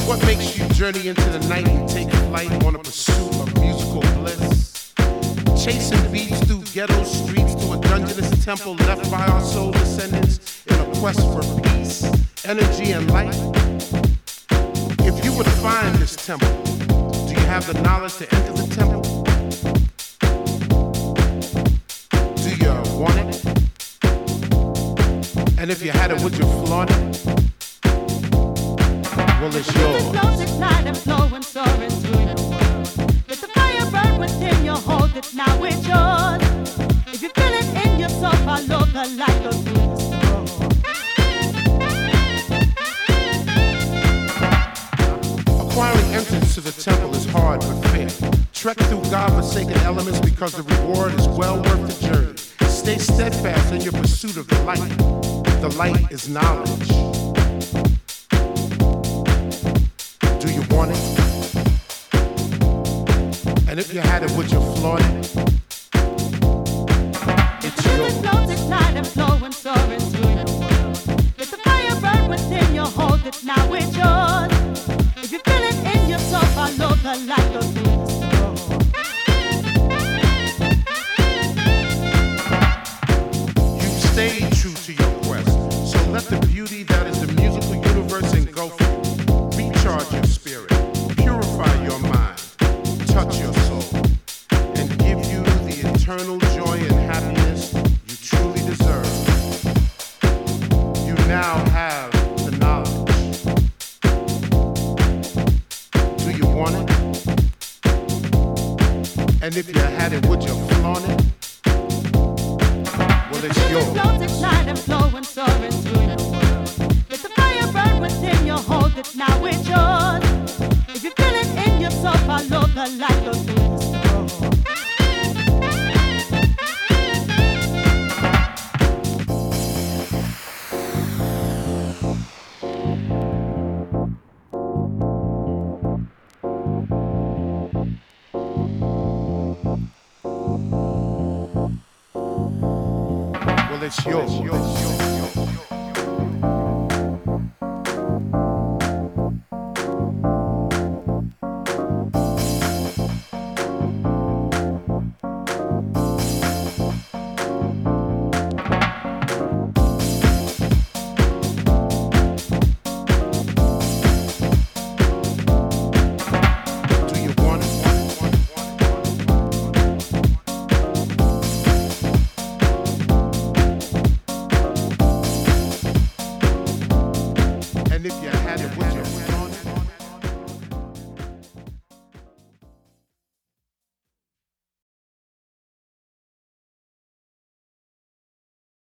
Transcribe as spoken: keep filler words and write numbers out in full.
What makes you journey into the night and take flight on a pursuit of musical bliss? Chasing beats through ghetto streets to a dungeonous temple left by our soul descendants in a quest for peace, energy, and light. If you were to find this temple, do you have the knowledge to enter the temple? Do you want it? And if you had it, would you flaunt it? Well, it's yours. It flows at night and flowing, soaring through your world. Let the fire burn within you, hold it, now it's yours. If you feel it in your soul, follow the light of the Acquiring entrance to the temple is hard but fair. Trek through God-forsaken elements because the reward is well worth the journey. Stay steadfast in your pursuit of the light. The light is knowledge. Do you want it? And if you had it, would you flaunt it? It's yours. It flows at night and flowing, soaring through your world. Let the fire burn within you, hold it, now it's yours. If you feel it in your soul, follow the light of the You've stayed true to your quest, so let the beauty that is the musical universe engulf you. Recharge your spirit, purify your mind, touch your soul, and give you the eternal joy and happiness you truly deserve. You now have the knowledge. Do you want it? And if you had it, would you flaunt it? Well, it's yours. It flows at night and flowing, soaring through your world. Let the fire burn within you, hold it, now it's yours. If you feel it in your soul, follow the light of the Well, it's yours. Do you want it? And if you had it, would you?